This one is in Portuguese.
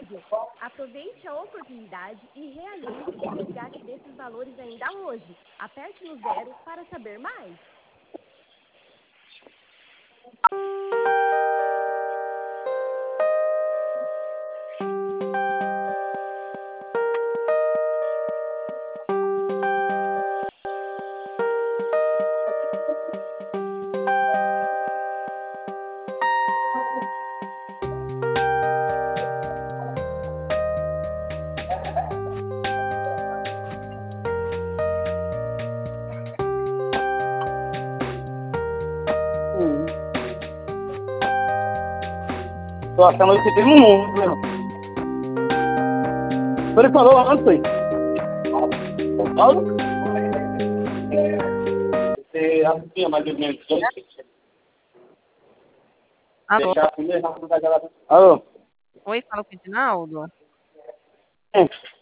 possível. Aproveite a oportunidade e realize o resgate desses valores ainda hoje. Aperte no 0 para saber mais. Tô achando que tem um mundo. Ele falou antes. Paulo? Você tinha mais ou menos. Alô? Alô? Oi, fala com o Edinaldo?